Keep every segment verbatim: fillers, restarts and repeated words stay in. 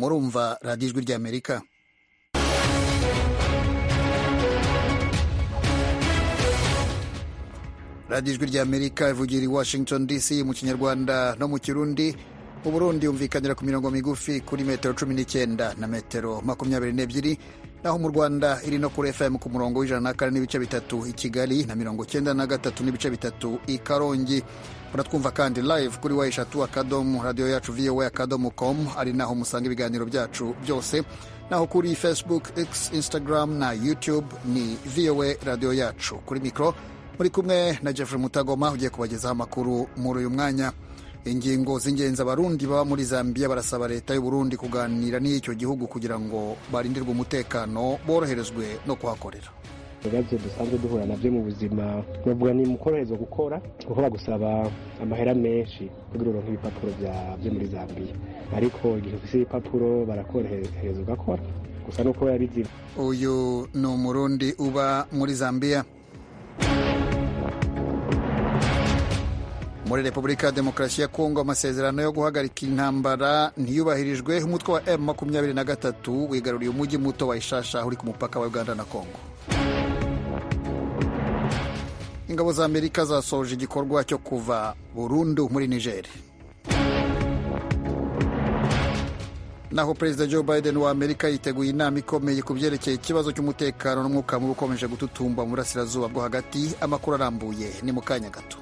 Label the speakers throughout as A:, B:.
A: murumva radiyo ijwi ry'Amerika. radiyo ijwi ry'Amerika ivugira i Washington D C mu kinyarwanda no mu kirundi. Mu Burundi yumvikanira ku mirongo migufi kuri metero cumi n'icyenda na metero makumyabiri n'ebyiri, naho mu Rwanda iri no kuri F M ku murongo w'ijana na kane n'ibice bitatu i Kigali na mirongo cyenda na gatatu n'ibice bitatu i Karongi. Muratwumva kandi live kuri wa eshatu akadomo radiyo yacu V O A akadomo com, ari naho musanga ibiganiro byacu byose, naho kuri Facebook, X, Instagram na YouTube ni V O A radiyo yacu. Kuri mikro muri kumwe na Jeffrey Mutagoma ugiye kubagezaho amakuru muri uyu mwanya. Ingingo z'ingenzi abarundi baba muri Zambia barasaba leta y'u Burundi kuganira n'icyo gihugu kugira ngo barindirwe umutekano, boroherezwe no kuhakorera.
B: Ibibazo dusanzwe duhura navyo mu buzima bavuga ni mukoroherezwa gukora kuko bagusaba amahera menshi kugira uronke ibipapuro byo muri Zambia, ariko igihe ufise ibipapuro barakorohereza ugakora gusa nuko yabizi.
A: Uyu ni umurundi uba muri Zambia. Muri Repubulika ya Demokarasi ya Kongo amasezerano yo guhagarika intambara ntiyubahirijwe. Umutwe wa M makumyabiri na gatatu wigaruriye umujyi muto wa Ishasha uri ku mupaka wa Uganda na Kongo. Ingabo za Amerika zasoje igikorwa cyo kuva burundu muri Niger. Naho Perezida Joe Biden wa Amerika yiteguye inama ikomeye ku byerekeye ikibazo cy'umutekano n'umwuka mubi ukomeje gututumba mu burasirazuba bwo hagati. Amakuru arambuye ni mu kanya gato.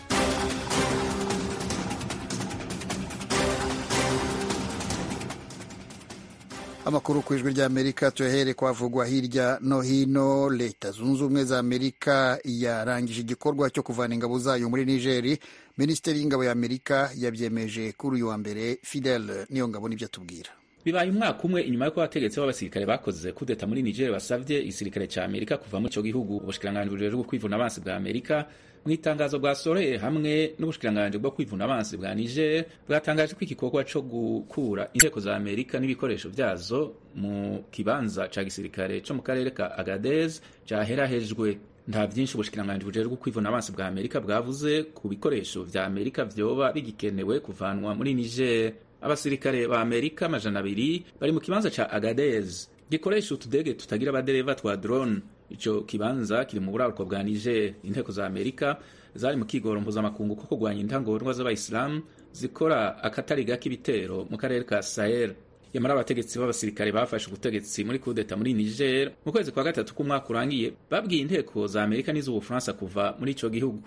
A: Amakuru ku ijwi ry'Amerika tuyahere kwavugwa hirya no hino. Leta zunze ubumwe za Amerika yarangije igikorwa cyo kuvana ingabo zayo muri Niger. Minisiteri y'ingabo ya Amerika yabyemeje kuri uyu wa mbere. Fidel niyo ngabo nibyo tubwira.
C: Bibaye umwaka umwe inyuma y'uko abategetsi b'abasirikare bakoze kudeta muri Niger basavye igisirikare ca Amerika kuva mu cyo gihugu. Ubushikiranganji bujejwe kwivuna abansi bwa Amerika mu itangazo bwasoreye hamwe n'ubushikiranganji bwo kwivuna abansi bwa Niger bwatangaje ko igikorwa cyo gukura inteko za Amerika n'ibikoresho vyazo mu kibanza ca gisirikare cyo mu karere ka Agadez caherahejwe. Nta vyinshi ubushikiranganji bujejwe kwivuna abansi bwa Amerika bwavuze ku bikoresho vya Amerika vyoba bigikenewe kuvanwa muri Niger. Abasirikare ba Amerika amajana abiri bari mu kibanza ca Agadez gikoresha utudege tutagira abadereva twa drone. Ico kibanza kiri mu buraruko bwa Niger. Inteko za Amerika zari mu kigoro mpuzamakungu ko kurwanya intangorwa z'abayisilamu zikora akatari gake ibitero mu karere ka Sahel. Yamara abategetsi b'abasirikare bafashe ubutegetsi muri kudeta muri Niger mu kwezi kwa gatatu k'umwaka urangiye babwiye inteko za Amerika n'iz'Ubufaransa kuva muri ico gihugu.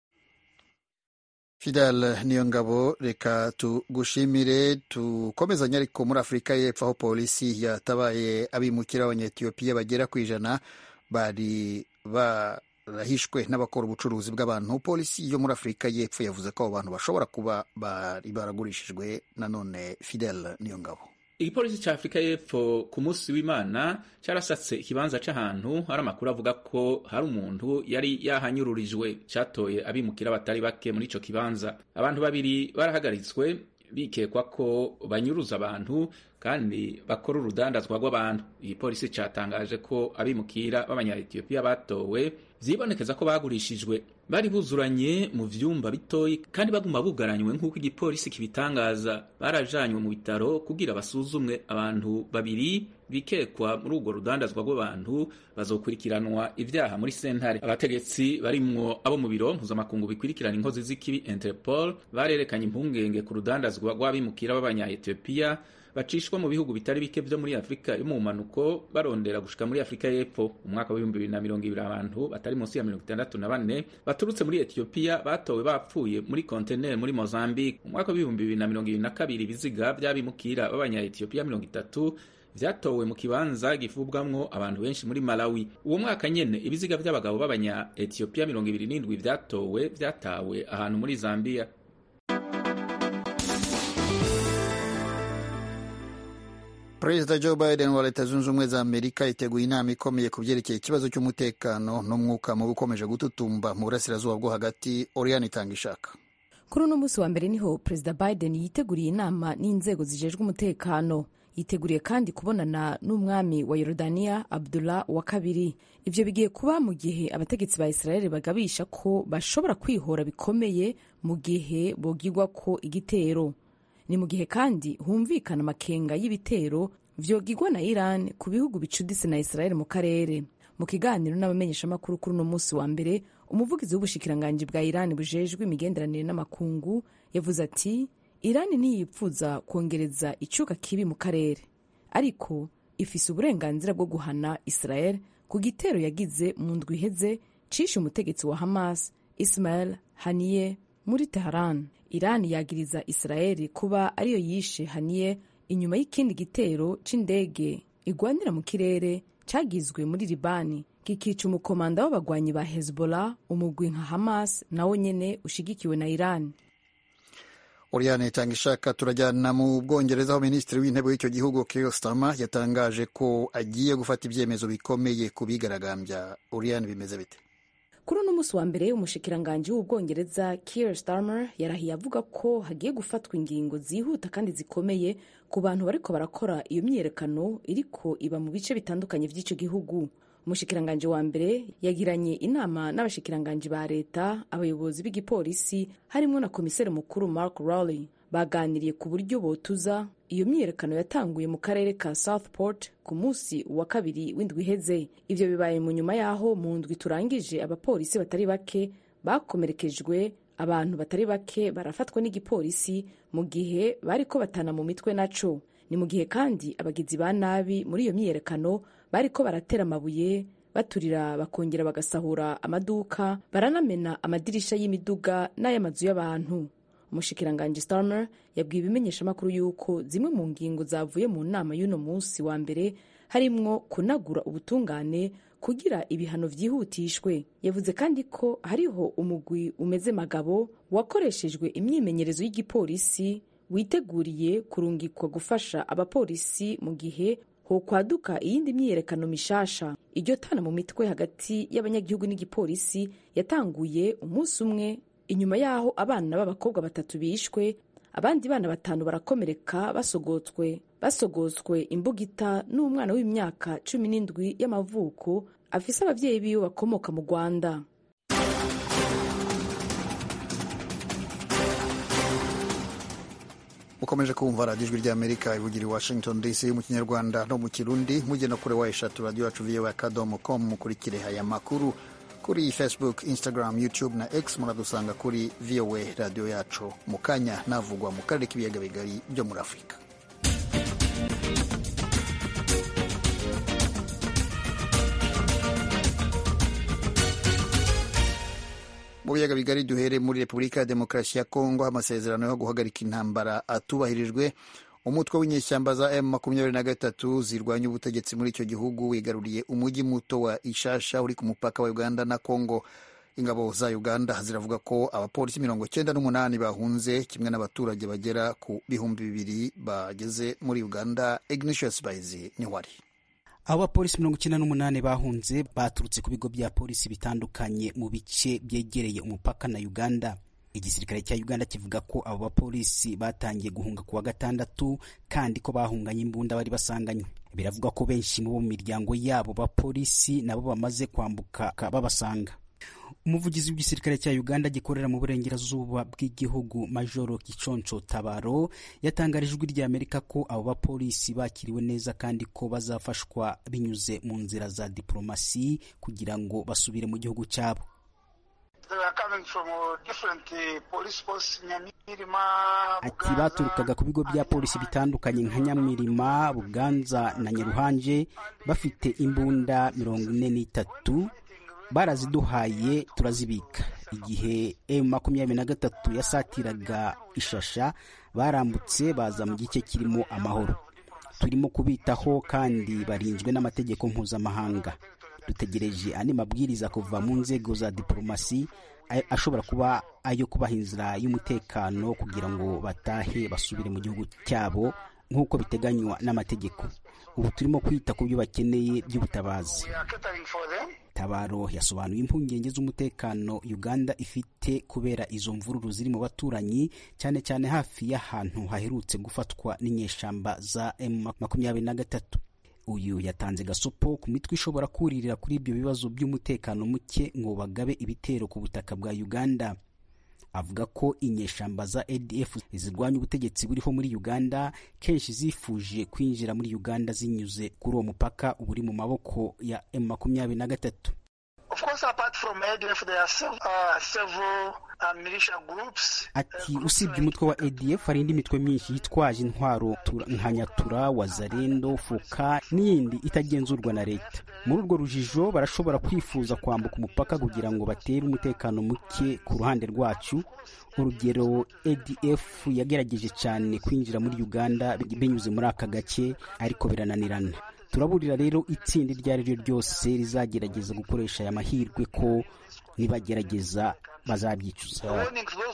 A: Fidel niyo ngabo, reka tugushimire. Tukomezanya ariko muri Afurika y'Epfo aho polisi yatabaye abimukira abanyetiyopiya bagera ku ijana bari barahishwe n'abakora ubucuruzi bw'abantu. Polisi yo muri Afurika y'Epfo yavuze ko abo bantu bashobora kuba bari baragurishijwe. Nanone Fidel niyo ngabo.
C: Igipolisi ca Afrika y'Epfo ku munsi w'Imana carasatse ikibanza c'ahantu hari amakuru avuga ko hari umuntu yari yahanyururijwe. Catoye abimukira batari bake muri ico kibanza. Abantu babiri barahagaritswe bikekwa ko banyuruza abantu kandi bakora urudandazwa rw'abantu. Igipolisi catangaje ko abimukira b'abanya-Ethiopia batowe vyibonekeza ko bagurishijwe. Bari buzuranye mu vyumba bitoyi kandi baguma bugaranywe nk'uko igipolisi kibitangaza. Barajanywe mu bitaro kugira basuzumwe. Abantu babiri bikekwa muri urwo rudandazwa rw'abantu bazokurikiranwa ivyaha muri sentare. Abategetsi barimwo abo mu biro mpuzamakungu bikurikirana inkozi z'ikibi Interpol barerekanye impungenge ku rudandazwa rw'abimukira b'abanya-Ethiopia bacishwa mu bihugu bitari bike vyo muri Afrika yo mu manuko barondera gushika muri Afrika y'Epfo. Umwaka wa bibiri na mirongo ibiri abantu batari munsi ya mirongo itandatu na bane baturutse muri Ethiopia batowe bapfuye muri container muri Mozambique. Umwaka wa bibiri na mirongo ibiri na kabiri ibiziga vy'abimukira b'abanya-Ethiopia mirongo itatu vyatowe mu kibanza gifubwamwo abantu benshi muri Malawi. Uwo mwaka nyene ibiziga vy'abagabo b'abanya-Ethiopia mirongo ibiri n'indwi vyatowe vyatawe ahantu muri Zambia.
A: Perezida Joe Biden wa Leta Zunze Ubumwe za Amerika yiteguye inama ikomeye ku byerekeye ikibazo cy'umutekano n'umwuka mubi ukomeje gututumba mu burasirazuba bwo hagati. Oriane Itangishaka.
D: Kuri uno munsi wa mbere niho Perezida Biden yiteguriye inama n'inzego zijejwe umutekano. Yiteguriye kandi kubonana n'umwami wa Yorodaniya Abdullah wa kabiri. Ivyo bigiye kuba mu gihe abategetsi ba Israel bagabisha ko bashobora kwihora bikomeye mu gihe bogirwa ko igitero. ni mu gihe kandi humvikana amakenga y'ibitero vyogigwa na Iran ku bihugu bicuditse na Israel mu karere. Mu kiganiro n'abamenyeshamakuru kuri uno munsi wa mbere, umuvugizi w'ubushikiranganji bwa Iran bujejwe imigenderanire n'amakungu yavuze ati Iran ntiyipfuza kongereza icuka kibi mu karere, ariko ifise uburenganzira bwo guhana Israel ku gitero yagize mu ndwi iheze cishe umutegetsi wa Hamas Ismail Haniyeh muri Tehran. Iran yagiriza Israel kuba ariyo yishe Haniyeh inyuma y'ikindi gitero c'indege igwanira mu kirere cagizwe muri Libani kikica umukomanda w'abagwanyi ba Hezbollah, umugwi nka Hamas nawo nyene ushigikiwe na Iran.
A: Oriane Tangishaka, turajyana mu Bwongereza aho minisitiri w'intebe w'icyo gihugu Keir Starmer yatangaje ko agiye gufata ibyemezo bikomeye ku bigaragambya. Oriane, bimeze bite?
D: Kuri uno munsi wa mbere umushikiranganji w'Ubwongereza Keir Starmer yarahiye avuga ko hagiye gufatwa ingingo zihuta kandi zikomeye ku bantu bariko barakora iyo myiyerekano iriko iba mu bice bitandukanye vy'ico gihugu. Umushikiranganji wa mbere yagiranye inama n'abashikiranganji ba leta, abayobozi b'igipolisi harimwo na komiseri mukuru Mark Rowley. Baganiriye ku buryo botuza iyo myiyerekano yatanguye mu karere ka Southport ku munsi wa kabiri w'indwi iheze. Ivyo bibaye mu nyuma yaho mu ndwi turangije abapolisi batari bake bakomerekejwe, abantu batari bake barafatwa n'igipolisi mu gihe bariko batana mu mitwe naco. Ni mu gihe kandi abagizi ba nabi muri iyo myiyerekano bariko baratera amabuye, baturira bakongera bagasahura amaduka, baranamena amadirisha y'imiduga n'ay'amazu y'abantu. Umushikiranganji Starmer yabwiye ibimenyeshamakuru yuko zimwe mu ngingo zavuye mu nama y'uno munsi wa mbere harimwo kunagura ubutungane kugira ibihano vyihutishwe. Yavuze kandi ko hariho umugwi umeze magabo wakoreshejwe imyimenyerezo y'igipolisi witeguriye kurungikwa gufasha abapolisi mu gihe ho kwaduka iyindi myiyerekano mishasha. Iryo tana mu mitwe hagati y'abanyagihugu n'igipolisi yatanguye umunsi umwe inyuma yaho abana b'abakobwa batatu bishwe, abandi bana batanu barakomereka basogotswe basogotswe imbugita n'umwana w'imyaka cumi n'indwi y'amavuko afise abavyeyi biwe bakomoka mu Rwanda.
A: Ukomeje kumva radiyo ijwi ry'Amerika ivugira i Washington D C mu Kinyarwanda no mu Kirundi. Mujye no kuri wa eshatu radiyo yacu voa akadomo com mukurikire aya makuru kuri Facebook, Instagram, YouTube na X. Muradusanga kuri voa radiyo yacu. Mu kanya navugwa mu karere k'ibiyaga bigari byo muri Afurika. Mu biyaga bigari duhere muri Repubulika ya Demokarasi ya Kongo, amasezerano yo guhagarika intambara atubahirijwe. Umutwe w'inyeshyamba za M makumyabiri na gatatu zirwanya ubutegetsi muri icyo gihugu wigaruriye umujyi muto wa Ishasha uri ku mupaka wa Uganda na Kongo. Ingabo za Uganda ziravuga ko abapolisi mirongo cyenda n'umunani bahunze kimwe n'abaturage bagera ku bihumbi bibiri bageze muri Uganda. Ignatius Baizi ni wari
E: abo bapolisi mirongo icyenda n'umunani bahunze baturutse ku bigo bya polisi bitandukanye mu bice byegereye umupaka na Uganda. Igisirikare cya Uganda kivuga ko abo bapolisi batangiye guhunga kuwa gatandatu kandi ko bahunganye imbunda bari basanganywe. Biravuga ko benshi mu bo mu miryango yabo bapolisi nabo bamaze kwambuka babasanga. Umuvugizi w'igisirikare cya Uganda gikorera mu burengerazuba bw'igihugu Majoro Kichoncho Tabaro yatangarije ijwi ry'Amerika ko abo bapolisi bakiriwe neza kandi ko bazafashwa binyuze mu nzira za diplomasi kugira ngo basubire mu gihugu cyabo. Ati baturukaga ku bigo bya polisi bitandukanye nka Nyamirima, Buganza na Nyaruhanje bafite imbunda mirongo ine n'itatu. Baraziduhaye turazibika. Igihe M makumyabiri na gatatu yasatiraga Ishasha barambutse baza mu gice kirimo amahoro. Turimo kubitaho kandi barinzwe n'amategeko mpuzamahanga. Dutegereje andi mabwiriza kuva mu nzego za diplomasi ashobora kuba ayo kubaha inzira y'umutekano kugira ngo batahe basubire mu gihugu cyabo nk'uko biteganywa n'amategeko. Ubu turimo kwita ku byo bakeneye by'ubutabazi. Tabaro yasobanuye impungenge z'umutekano Uganda ifite kubera izo mvururu ziri mu baturanyi, cyane cyane hafi y'ahantu haherutse gufatwa n'inyeshamba za M makumyabiri na gatatu. Uyu yatanze gasopo ku mitwe ishobora kuririra kuri ibyo bibazo by'umutekano muke ngo bagabe ibitero ku butaka bwa Uganda. avuga ko inyeshamba za A D F zirwanya ubutegetsi buriho muri Uganda kenshi zifuje kwinjira muri Uganda zinyuze kuri uwo mupaka uri mu maboko ya M makumyabiri na gatatu.
F: Of course, apart from A D F, there are several, uh, several uh, militia groups.
E: Ati usibye umutwe wa A D F hari indi mitwe myinshi yitwaje intwaro nka Nyatura, Wazalendo, Fuka n'iyindi itagenzurwa na leta. Muri urwo rujijo barashobora kwifuza kwambuka umupaka kugira ngo batere umutekano muke ku ruhande rwacu. Urugero, A D F yagerageje cyane kwinjira muri Uganda binyuze muri aka gace ariko birananirana. Turaburira rero itsinda iryo ari ryo ryose rizagerageza gukoresha aya mahirwe ko nibagerageza bazabyicuza.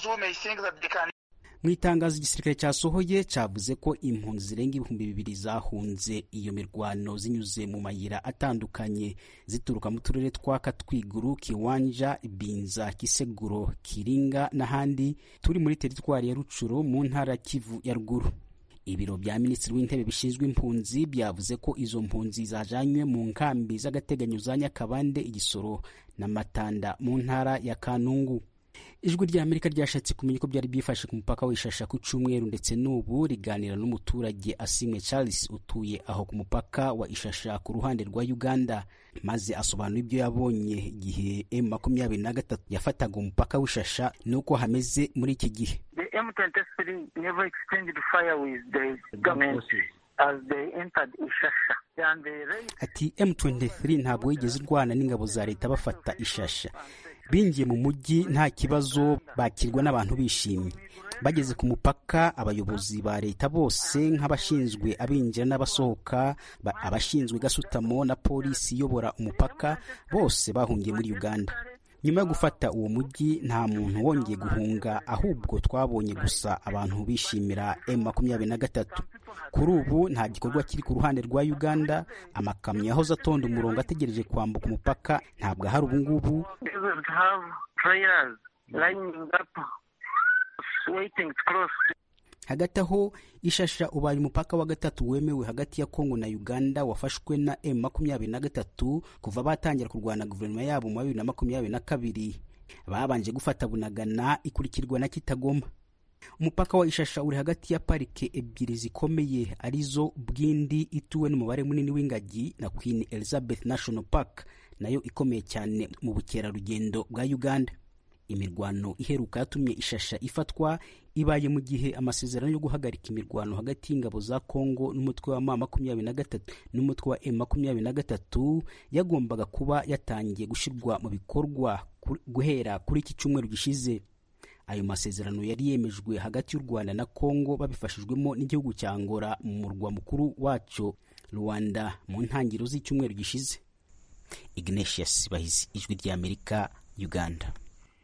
E: Mu itangazo igisirikare cyasohoye cyavuze ko impunzi zirenga ibihumbi bibiri zahunze iyo mirwano zinyuze mu mayira atandukanye zituruka mu turere twa Katwiguru, Kiwanja, Binza, Kiseguro, Kiringa n'ahandi turi muri teritwari ya Rucuro mu ntara Kivu ya ruguru. Ibiro bya Minisitiri w'Intebe bishinzwe impunzi byavuze ko izo mpunzi zajanywe mu nkambi z'agateganyo za Nyakabande, Igisoro na Matanda mu ntara ya Kanungu. Ijwi rya Amerika ryashatse kumenya ko byari byifashe ku mupaka w'Ishasha ku cyumweru, ndetse n'ubu riganira n'umuturage Asimwe Charles utuye aho ku mupaka wa Ishasha ku ruhande rwa Uganda, maze asobanura ibyo yabonye igihe M makumyabiri na gatatu yafataga umupaka w'Ishasha nuko hameze muri iki gihe.
F: The M twenty-three never exchanged fire with the government as they entered Ishasha.
E: Ati M twenty-three ntabwo yigeze irwana n'ingabo za leta bafata Ishasha. Binjiye mu mujyi nta kibazo, bakirwa n'abantu bishimye. Bageze ku mupaka, abayobozi ba leta bose nk'abashinzwe abinjira n'abasohoka, abashinzwe gasutamo na polisi iyobora umupaka, bose bahungiye muri Uganda. Nyuma yo gufata uwo mujyi nta muntu wongeye guhunga, ahubwo twabonye gusa abantu bishimira M makumyabiri na gatatu. Kuri ubu nta gikorwa kiri ku ruhande rwa Uganda, amakamyo yahoze atonda umurongo ategereje kwambuka umupaka ntabwo hari ubu ngubu. Hagati aho, Ishasha ubaye umupaka wa gatatu wemewe hagati ya Kongo na Uganda wafashwe na M makumyabiri na gatatu kuva batangira kurwana guverinoma yabo mu bibiri na makumyabiri na kabiri. Babanje gufata Bunagana ikurikirwa na Kitagoma. Umupaka wa Ishasha uri hagati ya parike ebyiri zikomeye arizo Bwindi ituwe n'umubare munini w'ingagi na Queen Elizabeth National Park nayo ikomeye cyane mu bukerarugendo bwa Uganda. Imirwano iheruka yatumye Ishasha ifatwa ibaye mu gihe amasezerano yo guhagarika imirwano hagati y'ingabo za Kongo n'umutwe wa M makumyabiri na gatatu n'umutwe wa M makumyabiri na gatatu yagombaga kuba yatangiye gushirwa mu bikorwa guhera kuri iki cyumweru gishize. Ayo masezerano yari yemejwe hagati y'u Rwanda na Kongo babifashijwemo n'igihugu cya Angola mu murwa mukuru waco Rwanda mu ntangiriro z'icyumweru gishize. Ignatius Bahizi, Ijwi rya Amerika, Uganda.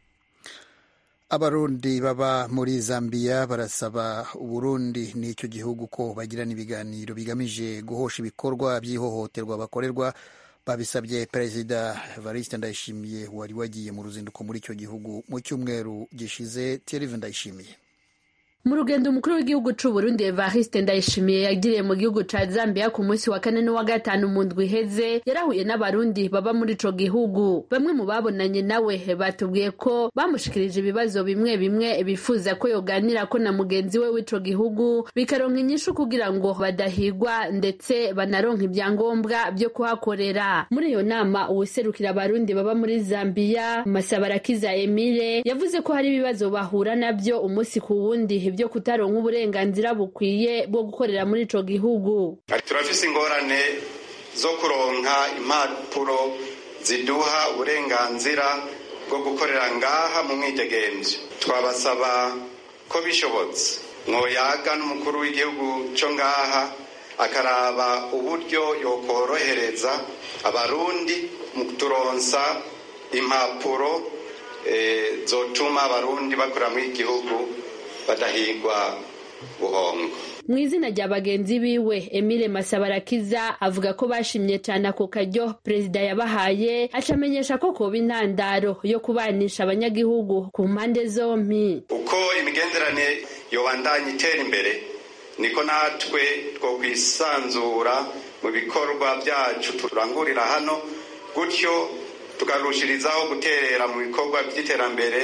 A: Abarundi baba muri Zambia barasaba Uburundi n'icyo gihugu ko bagirana ibiganiro bigamije guhosha ibikorwa by'ihohoterwa bakorerwa. Babisabye Perezida Evariste Ndayishimiye wari wagiye mu ruzinduko muri icyo gihugu mu cyumweru gishize. Thierry Ndayishimiye.
G: Mu rugendo umukuru w'igihugu cy'u Burundi Evariste Ndayishimiye yagiriye mu gihugu ca Zambia ku munsi wa kane n'uwa gatanu mu ndwi iheze, yarahuye n'abarundi baba muri ico gihugu. Bamwe mu babonanye nawe batubwiye ko bamushikirije ibibazo bimwe bimwe bifuza ko yoganira ko na mugenzi we w'ico gihugu bikaronka inyishu kugira ngo badahigwa ndetse banaronka ibyangombwa byo kuhakorera. Muri iyo nama uwuserukira abarundi baba muri Zambia Masabarakiza Emile yavuze ko hari ibibazo bahura nabyo umunsi ku wundi byo kutaronka uburenganzira bukwiye bwo gukorera muri ico gihugu.
H: Turafise ingorane zo kuronka impapuro ziduha uburenganzira bwo gukorera ngaha mu mwidegemvyo. Twabasaba ko bishobotse mwoyaga n'umukuru w'igihugu cyo ngaha akaraba uburyo yokorohereza abarundi mu turonsa impapuro e, zotuma abarundi bakora mu gihugu badahigwa buhongo.
G: Mu izina rya bagenzi biwe Emile Masabarakiza avuga ko bashimye cyane ako karyo perezida yabahaye, acamenyesha ko koba intandaro yo kubanisha abanyagihugu ku mpande zompi.
H: Uko imigenderane yobandanya itera imbere niko natwe two kwisanzura mu bikorwa byacu turangurira hano, gutyo tukarushirizaho guterera mu bikorwa by'iterambere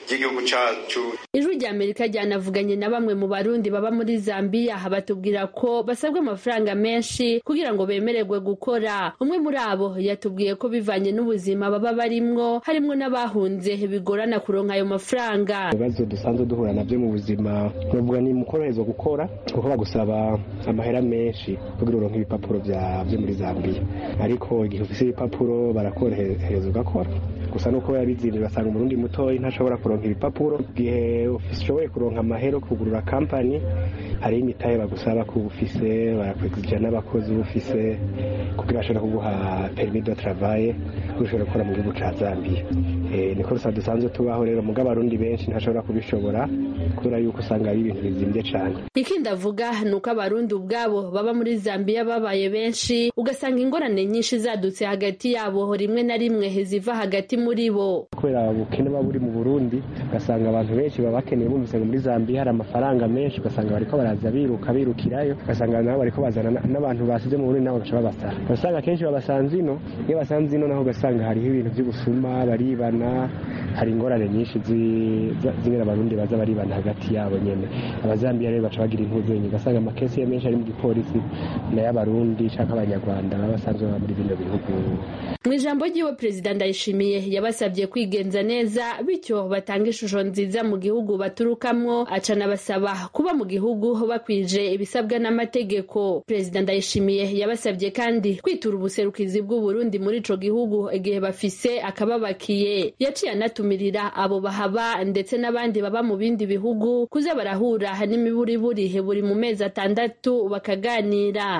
H: ry'igihugu cacu.
G: Ijwi rya Amerika ryanavuganye na bamwe mu Barundi baba muri Zambia batubwira ko basabwa amafaranga menshi kugira ngo bemererwe gukora. Umwe muri abo yatubwiye ko bivanye n'ubuzima baba barimwo harimwo n'abahunze bigorana kuronka ayo mafaranga.
B: Ibibazo dusanzwe duhura navyo mu buzima novuga ni mukoroherezwa gukora kuko bagusaba amahera menshi kugira uronke ibipapuro vya vyo muri Zambia, ariko igihe ufise ibipapuro barakorohereza ugakora. Gusa nuko yabizindi basanga umurundi mutoyi ntashobora kuronka ibipapuro. Igihe ushoboye kuronka amahera kugurura company hari imitahe bagusaba ko ufise, barakwegija n'abakozi ufise kugira ashobora kuguha permis de travail ushobora gukora mu gihugu ca Zambia. Eh niko rusa dusanzwe tubaho rero mugabo abarundi benshi ntashobora kubishobora kubera yuko usanga ari ibintu bizimvye cane.
G: Ikindi avuga nuko abarundi ubwabo baba muri Zambia babaye benshi ugasanga ingorane nyinshi zadutse hagati yabo rimwe na rimwe ziva hagati muri bo.
B: Kubera ubukene buri mu Burundi ugasanga abantu benshi baba bakeneye bumvise muri Zambia hari amafaranga menshi ugasanga bariko baraza biruka birukirayo ugasanga nabo bariko bazana n'abantu basize mu Burundi nabo baca babasara. Ugasanga kenshi babasanze ino iyo basanze ino naho ugasanga hariho ibintu by'ubusuma baribana, hari ingorane nyinshi zimwe abarundi baza baribana hagati yabo nyene. Abazambia rero baca bagira impuzu nyinshi ugasanga amakesi ya menshi ari mu gipolisi n'abarundi canke abanyarwanda basanzwe baba muri bino bihugu.
G: Mu ijambo ry'iwe Perezida Ndayishimiye yabasabye kwigenza neza bityo batanga ishusho nziza mu gihugu baturukamwo, acana basaba kuba mu gihugu bakwije ibisabwa n'amategeko. Perezida Ndayishimiye yabasabye kandi kwitura ubuserukizi bw'u Burundi muri ico gihugu igihe bafise akababakiye. Yaciye anatumirira abo bahaba ndetse n'abandi baba mu bindi bihugu kuza barahura n'imiburiburi buri mu mezi atandatu bakaganira.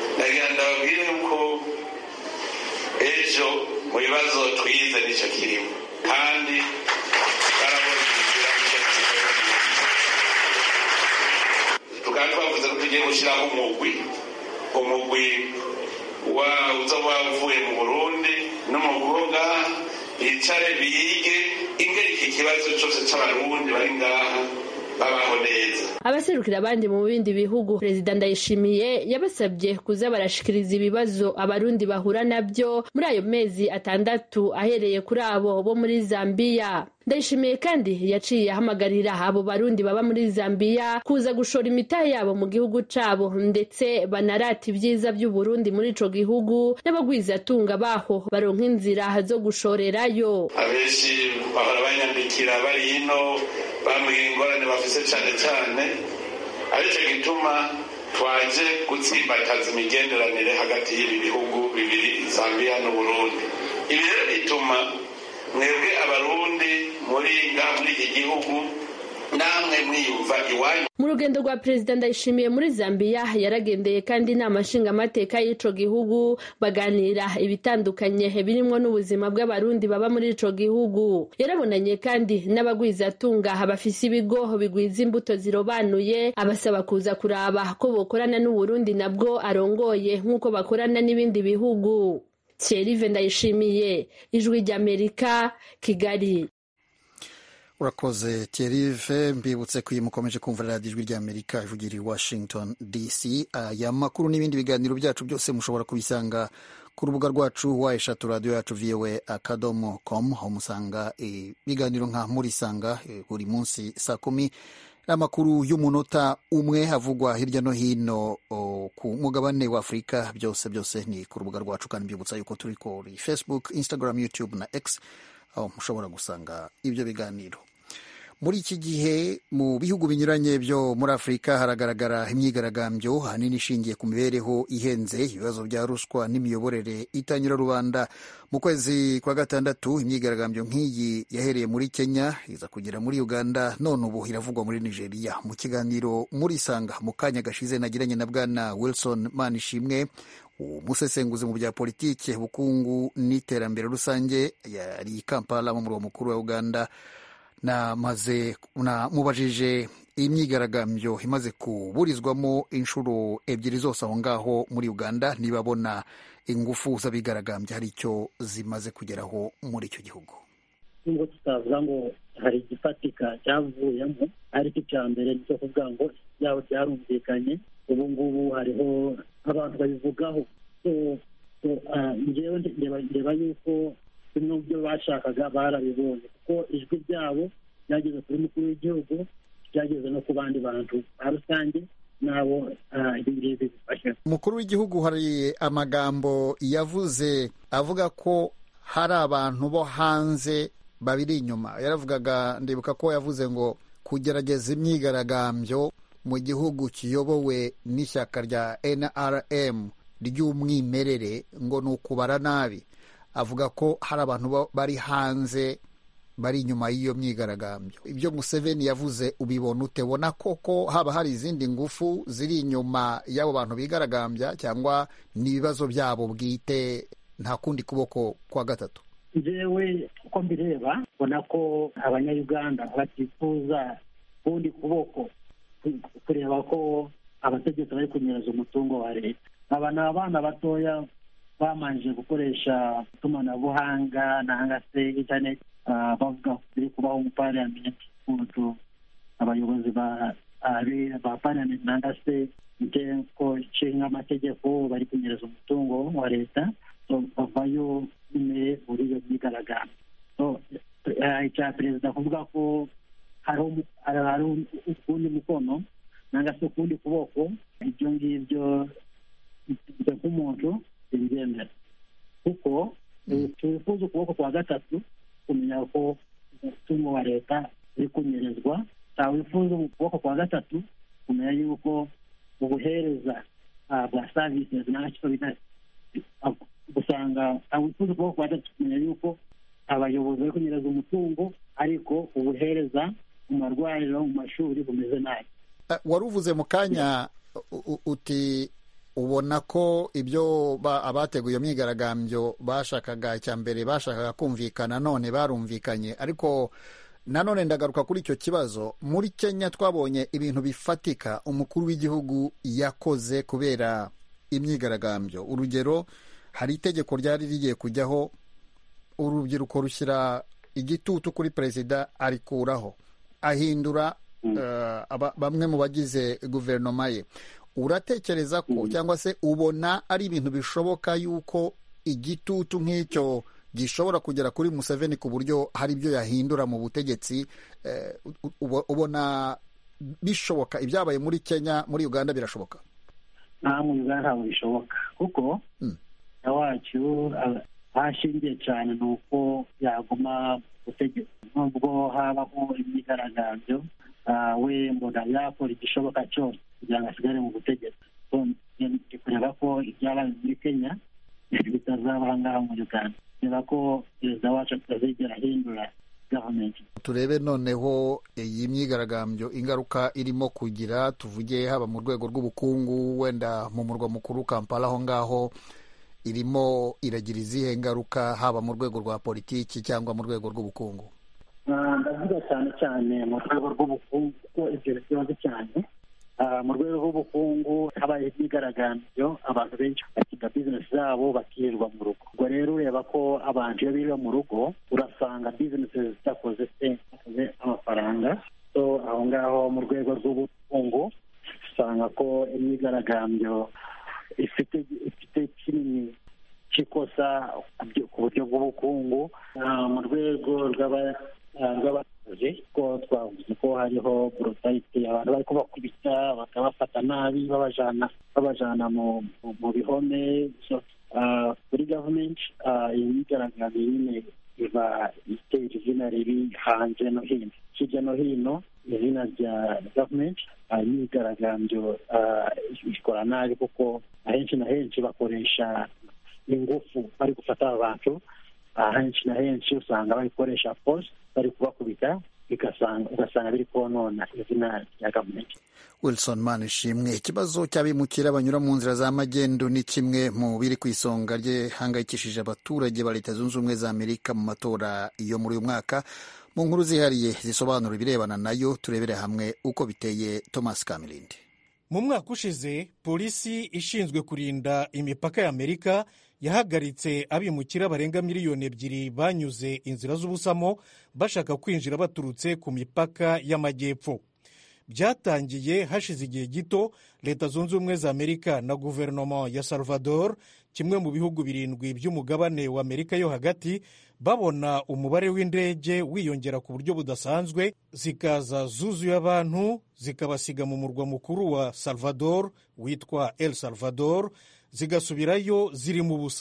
H: Ejo mu bibazo twize nicyo kirimo kandi barabona inzira nicyo kirimo. Tukaba twavuze ko tugiye gushyiraho umugwi umugwi wa uza wavuye mu Burundi n'umugwi ngaha yicare biyige ingeri iki kibazo cyose cy'abarundi bari ngaha babaho neza.
G: Abaserukira abandi mu bindi bihugu Perezida Ndayishimiye yabasabye kuza barashikiriza ibibazo abarundi bahura nabyo muri ayo mezi atandatu ahereye kuri abo bo muri Zambia. Ndayishimiye kandi yaciye ahamagarira abo barundi baba muri Zambia kuza gushora imitahe yabo mu gihugu cabo ndetse banarata ibyiza by'u Burundi muri ico gihugu n'abagwizatunga baho baronka inzira zo gushorerayo.
H: Abeshi bahora banyandikira bari ino bambwira ingorane bafise cane cane, arico gituma twaje gutsimbataza imigenderanire hagati y'ibi bihugu bibiri Zambia n'u Burundi. Ibi rero bituma mwebwe abarundi muri nga muri iki gihugu namwe mwiyumva iwanyu.
G: Mu rugendo rwa Perezida Ndayishimiye muri Zambia yaragendeye kandi inama nshingamateka y'ico gihugu baganira ibitandukanye birimwo n'ubuzima bw'abarundi baba muri ico gihugu. Yarabonanye kandi n'abagwizatunga bafise ibigo bigwiza imbuto zirobanuye abasaba kuza kuraba ko bokorana n'u Burundi nabwo arongoye nk'uko bakorana n'ibindi bihugu. Thierry Ndayishimiye, Ijwi ry'Amerika, Kigali.
A: Urakoze Thierry, mbibutse ko mukomeje kumva radiyo Ijwi ry'Amerika ivugira i Washington D C. Aya makuru n'ibindi biganiro byacu byose mushobora kubisanga ku rubuga rwacu wa eshatu radiyo yacu voa akadomo com, aho musanga ibiganiro nka murisanga buri munsi saa kumi, amakuru y'umunota umwe havugwa hirya no hino o, ku mugabane wa Afurika. Byose byose ni ku rubuga rwacu, kandi mbibutsa yuko turi kuri Facebook, Instagram, YouTube na X, aho mushobora gusanga ibyo biganiro. Muri iki gihe mu bihugu binyuranye byo muri Afurika haragaragara imyigaragambyo ahanini ishingiye ku mibereho ihenze, ibibazo bya ruswa n'imiyoborere itanyura rubanda. Mu kwezi kwa gatandatu imyigaragambyo nk'iyi yahereye muri Kenya iza kugera muri Uganda, none ubu iravugwa muri Nigeria. Mu kiganiro muri Sanga mu kanya gashize nagiranye na Bwana Wilson Manishimwe, umusesenguzi mu bya politike, ubukungu n'iterambere rusange, yari Kampala mu murwa mukuru wa Uganda, na maze na mubajije imyigaragambyo imaze kuburizwamo inshuro ebyiri zose aho ngaho muri Uganda, niba abona ingufu z'abigaragambya hari icyo zimaze kugeraho muri icyo gihugu.
I: Nubwo tutavuga ngo hari igifatika cyavuyemo, ariko icya mbere ni cyo kuvuga ngo byaba byarumvikanye. Ubu ngubu hariho abantu babivugaho, ngewe ndeba yuko bimwe mu byo bashakaga barabibonye, kuko ijwi ryabo byageze kuri mukuru w'igihugu, byageze no ku bandi bantu ba rusange nabo ibi ngibi bifasha.
A: Umukuru w'igihugu hari amagambo yavuze avuga ko hari abantu bo hanze babiri inyuma. Yaravugaga, ndibuka ko yavuze ngo kugerageza imyigaragambyo mu gihugu kiyobowe n'ishyaka rya N R M ry'umwimerere ngo ni ukubara nabi. Avuga ko hari abantu bari hanze bari inyuma y'iyo myigaragambyo. Ibyo Museveni yavuze ubibona ute? Ubona koko haba hari izindi ngufu ziri inyuma y'abo bantu bigaragambya, cyangwa ni ibibazo byabo bwite nta kundi kuboko kwa gatatu?
I: Njyewe uko mbireba mbona ko abanyayuganda batifuza kundi kuboko kureba ko abategetsi bari kunyereza umutungo wa leta. Aba ni abana batoya bamanje gukoresha itumanabuhanga nanga se internet, bavuga biri kubaho mu parliament kuntu abayobozi ba ba parliament nanga se inteko ishinga amategeko bari kunyereza umutungo wa leta, so bavayo nyine muri iyo myigaragambyo. So icya perezida kuvuga ko hari ukundi mukono nanga se ukundi kuboko, ibyo ngibyo nk'umuntu imbyemera, kuko twifuza ukuboko kwa gatatu kumenya ko umutungo wa leta uri kunyerezwa. Wifuza ukuboko kwa gatatu kumenya yuko ubuhereza bwa services ntacyo bita gusanga. Wifuza ukuboko kwa gatatu kumenya yuko abayobozi bari kunyereza umutungo ariko ubuhereza mu marwariro mu mashuri bumeze nabi.
A: Wari uvuze mu kanya uti ubona ko ibyo abateguye iyo myigaragambyo bashakaga, icya mbere bashakaga kumvikana, none barumvikanye. Ariko nanone ndagaruka kuri icyo kibazo. Muri Kenya twabonye ibintu bifatika umukuru w'igihugu yakoze kubera imyigaragambyo. Urugero, hari itegeko ryari rigiye kujyaho, urubyiruko rushyira igitutu kuri perezida, arikuraho, ahindura uh, bamwe mu bagize guverinoma ye. Uratekereza ko cyangwa se ubona ari ibintu bishoboka yuko igitutu nk'icyo gishobora kugera kuri Museveni ku buryo hari ibyo yahindura mu butegetsi? eh, ubona bishoboka? Ibyabaye muri Kenya, muri Uganda birashoboka?
I: Nta mu Uganda ntabwo bishoboka, kuko awacu hashingiye cyane ni uko yaguma gutegeka. Nubwo habaho imyigaragambyo, we mbona yakora igishoboka cyose kugira ngo asigare mu butegetsi. Ndi kureba ko ibyabaye muri Kenya bitazaba ngaha mu Uganda. Reba ko perezida wacu atazigera ahindura gavumenti. Turebe
A: noneho iyi myigaragambyo ingaruka irimo kugira, tuvuge haba mu rwego rw'ubukungu, wenda mu murwa mukuru Kampala aho ngaho, irimo iragira izihe ngaruka haba mu rwego rwa politiki cyangwa mu rwego rw'ubukungu?
I: Ndavuga cyane cyane mu rwego rw'ubukungu kuko ibyo bibazo cyane. Mu rwego rw'ubukungu habaye imyigaragambyo, abantu benshi bakiga bizinesi zabo bakirirwa mu rugo. Ubwo rero ureba ko abantu iyo birirwa mu rugo urasanga bizinesi zitakoze amafaranga. So aho ngaho mu rwego rw'ubukungu usanga ko imyigaragambyo ifite ifite kinini kikosa ku buryo bw'ubukungu. Mu rwego rw'abakozi ko twavuze ko hariho brutality, abantu bari kubakubita bakabafata nabi, babajana babajana mu mu bihome. So kuri gavumenti iyi myigaragambyo nyine iba itera izina ribi hanze no hino, hirya no hino izina rya gavumenti. Imyigaragambyo ikora nabi kuko ahenshi na henshi bakoresha ingufu bari gufata abantu. Ahenshi na henshi usanga bayikoresha force, bari kubakubita, ugasanga biri konona izina rya gavumenti.
A: Wilson Manishimwe. Ikibazo cy'abimukira banyura mu nzira za magendu ni kimwe mu biri ku isonga ryahangayikishije abaturage ba Leta Zunze Ubumwe za Amerika mu matora yo muri uyu mwaka. Mu nkuru zihariye zisobanura ibirebana nayo, turebere hamwe uko biteye. Thomas Kamilindi.
J: Mu mwaka ushize polisi ishinzwe kurinda imipaka ya Amerika yahagaritse abimukira barenga miliyoni ebyiri banyuze inzira z'ubusamo bashaka kwinjira baturutse ku mipaka y'amajyepfo. byatangiye hashize igihe gito leta zunze ubumwe za amerika na guverinoma ya salvador, kimwe mu bihugu birindwi by'umugabane wa amerika yo hagati, babona umubare w'indege wiyongera ku buryo budasanzwe, zikaza zuzuye abantu zikabasiga mu murwa mukuru wa salvador witwa El Salvador, zigasubirayo zirimo ubusa.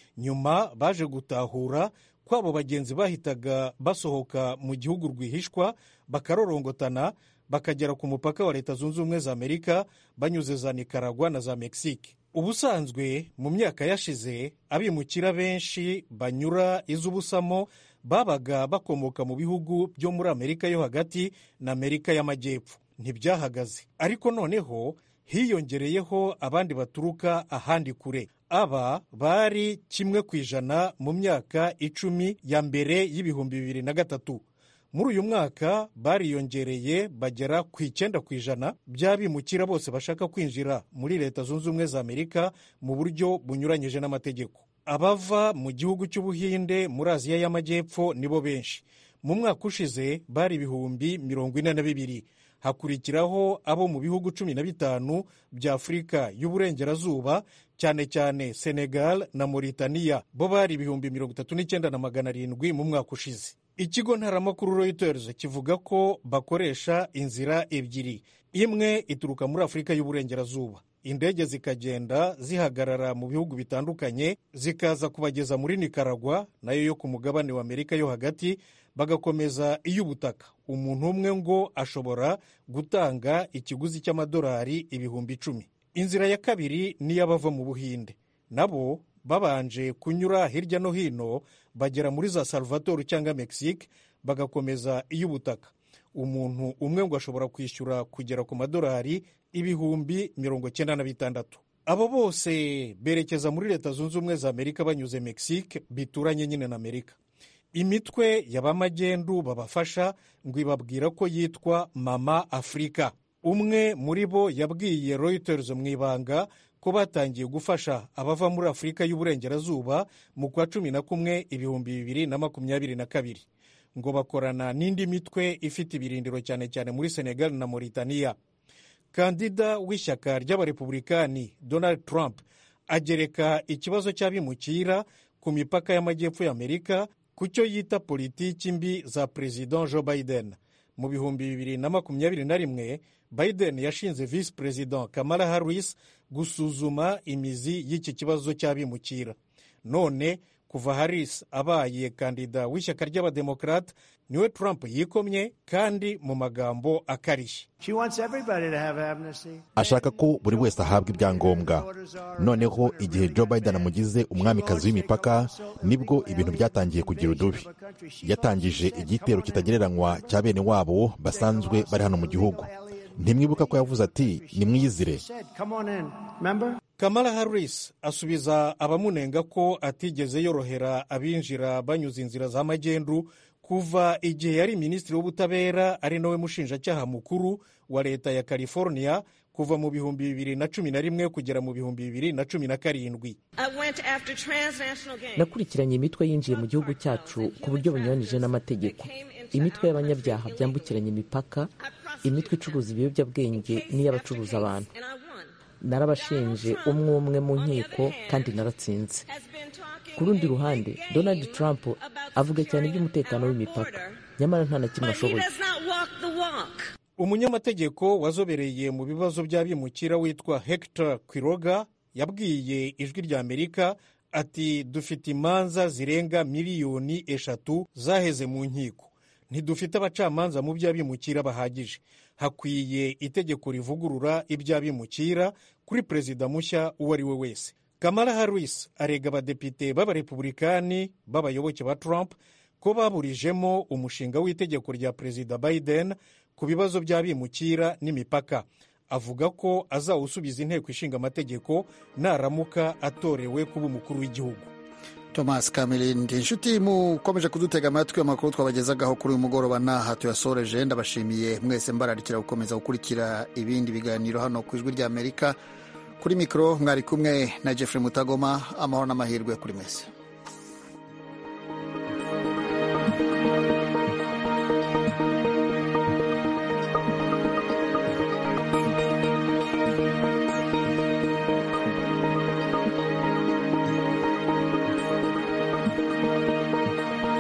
J: Nyuma baje gutahura ko abo bagenzi bahitaga basohoka mu gihugu rwihishwa bakarorongotana bakagera ku mupaka wa leta zunze ubumwe za amerika banyuze za Nicaragua na za Mexique. Ubusanzwe mu myaka yashize abimukira benshi banyura iz'ubusamo babaga bakomoka mu bihugu byo muri amerika yo hagati na amerika y'amajyepfo. Ntibyahagaze, ariko noneho hiyongereyeho abandi baturuka ahandi kure. Aba bari kimwe ku ijana mu myaka icumi ya mbere y'ibihumbi bibiri na gatatu. Muri uyu mwaka bariyongereye bagera ku icyenda ku ijana by'abimukira bose bashaka kwinjira muri leta zunze ubumwe za amerika mu buryo bunyuranyije n'amategeko. Abava mu gihugu cy'ubuhinde muri aziya y'amajyepfo nibo benshi. Mu mwaka ushize bari ibihumbi mirongo ine na bibiri. Hakurikiraho abo mu bihugu cumi na bitanu bya Afurika y'uburengerazuba, cyane cyane Senegal na Mauritania, bo bari ibihumbi mirongo itatu n'icyenda na magana arindwi mu mwaka ushize. Ikigo ntaramakuru Reuters kivuga ko bakoresha inzira ebyiri. Imwe ituruka muri Afurika y'uburengerazuba, indege zikagenda zihagarara mu bihugu bitandukanye zikaza kubageza muri Nicaragua, nayo yo ku mugabane wa Amerika yo hagati, bagakomeza iy'ubutaka. Umuntu umwe ngo ashobora gutanga ikiguzi cy'amadolari ibihumbi icumi. Inzira ya kabiri ni y'abava mu Buhinde, nabo babanje kunyura hirya no hino bagera muri za Salvador cyangwa Mexique bagakomeza iy'ubutaka. Umuntu umwe ngo ashobora kwishyura kugera ku madolari ibihumbi mirongo cyenda na bitandatu. Abo bose berekeza muri leta zunze ubumwe za Amerika banyuze Mexique, bituranye nyine na Amerika. Imitwe y'abamagendu babafasha ngo ibabwira ko yitwa Mama Afrika. Umwe muri bo yabwiye Reuters mu ibanga ko batangiye gufasha abava muri Afurika y'uburengerazuba mu kwa cumi na kumwe ibihumbi bibiri na makumyabiri na kabiri. Ngo bakorana n'indi mitwe ifite ibirindiro cyane cyane muri Senegal na Mauritania. Kandida w'ishyaka ry'abarepublikani Donald Trump agereka ikibazo cy'abimukira ku mipaka y'amajyepfo y'Amerika ku cyo yita politiki mbi za President Joe Biden. Mu bihumbi bibiri na makumyabiri na rimwe, Biden yashinze Vice President Kamala Harris gusuzuma imizi y'iki kibazo cy'abimukira. None kuva Harris abaye kandida w'ishyaka ry'abademokrate, niwe Trump yikomye kandi mu magambo akarishye.
K: Ashaka ko buri wese ahabwa ibyangombwa. Noneho igihe Joe Biden amugize umwamikazi w'imipaka, nibwo ibintu byatangiye kugira udubi. Yatangije igitero kitagereranywa cya bene wabo basanzwe bari hano mu gihugu. Ntimwibuka ko yavuze ati nimwizire.
J: Kamala Harris asubiza abamunenga ko atigeze yorohera abinjira banyuze inzira za magendu kuva igihe yari minisitiri w'ubutabera, ari nawe mushinjacyaha mukuru wa leta ya California kuva mu bihumbi bibiri na cumi na rimwe kugera mu bihumbi bibiri na cumi na karindwi.
L: Nakurikiranye imitwe yinjiye mu gihugu cyacu ku buryo bunyuranije n'amategeko. Imitwe y'abanyabyaha byambukiranya imipaka, imitwe icuruza ibiyobyabwenge n'iy'abacuruza abantu. Narabashinje umwe umwe mu nkiko kandi naratsinze. Ku rundi ruhande, Donald Trump avuga cyane iby'umutekano w'imipaka, nyamara nta na kimwe ashoboye.
J: Umunyamategeko wazobereye mu bibazo by'abimukira witwa Hector Quiroga yabwiye Ijwi rya Amerika ati dufite imanza zirenga miliyoni eshatu zaheze mu nkiko. Ntidufite abacamanza mu by'abimukira bahagije. Hakwiye itegeko rivugurura iby'abimukira kuri perezida mushya uwo ari we wese. Kamala Harris arega abadepite b'abarepublikani b'abayoboke ba Trump ko baburijemo umushinga w'itegeko rya perezida Biden ku bibazo by'abimukira n'imipaka. Avuga ko azawusubiza inteko ishinga amategeko naramuka atorewe kuba umukuru w'igihugu.
A: Thomas Kamilindi, inshuti mukomeje kudutega amatwi, amakuru twabagezagaho kuri uyu mugoroba naha tuyasoreje. Ndabashimiye mwese, mbararikira gukomeza gukurikira ibindi biganiro hano ku Ijwi rya Amerika. Kuri mikoro mwari kumwe na Jeffrey Mutagoma. Amahoro n'amahirwe kuri mwese.